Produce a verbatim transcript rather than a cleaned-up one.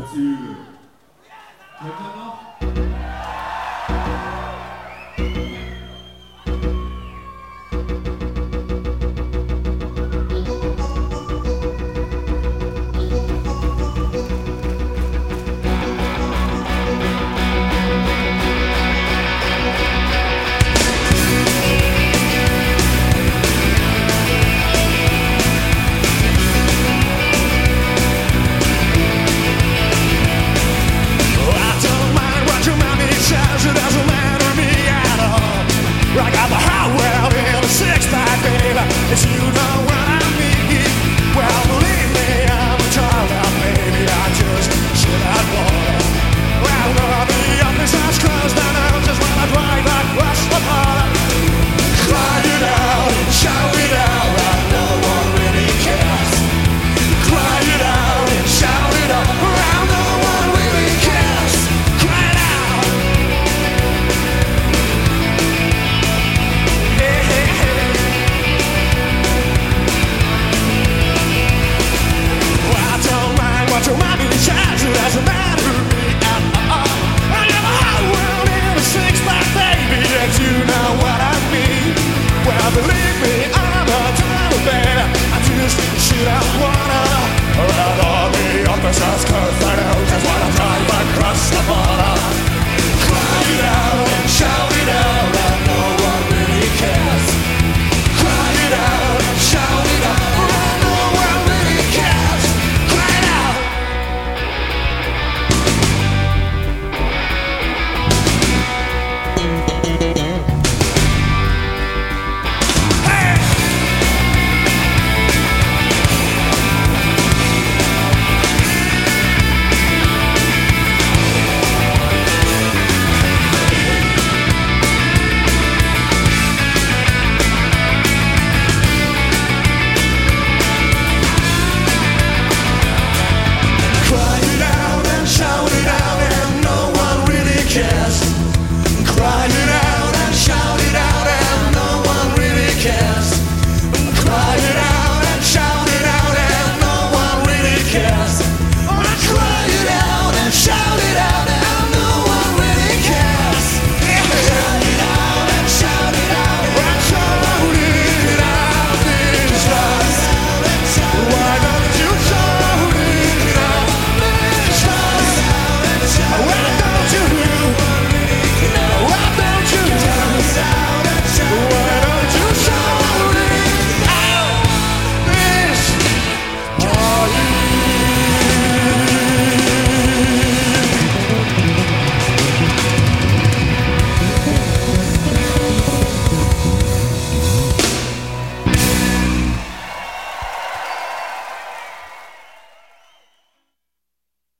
Züge. Kennt ihr noch? If you know what I mean, well, believe me, I'm a child out, baby. I just shit out water. Well, no, the office has closed down. I'm just when I drive across the border. Cry it out, shout it out, right? No one really cares. Cry it out, shout it out, right? No one really cares. Cry it out. Hey, hey, hey. What your mommy decides, it doesn't matter to me at all. I live a whole world in a six-pack, baby, and you know what I mean. Well, believe me, I'm a total bear. I just shoot out water around all the officers, 'cause